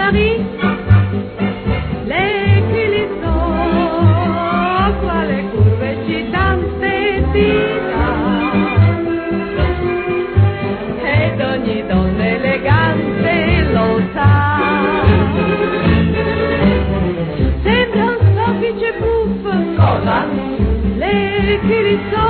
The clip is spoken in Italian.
Paris, le chili so, quale curve eccitante vita, ed ogni donna elegante lo sa. Sembra un soffice puff, cosa? Le chili so,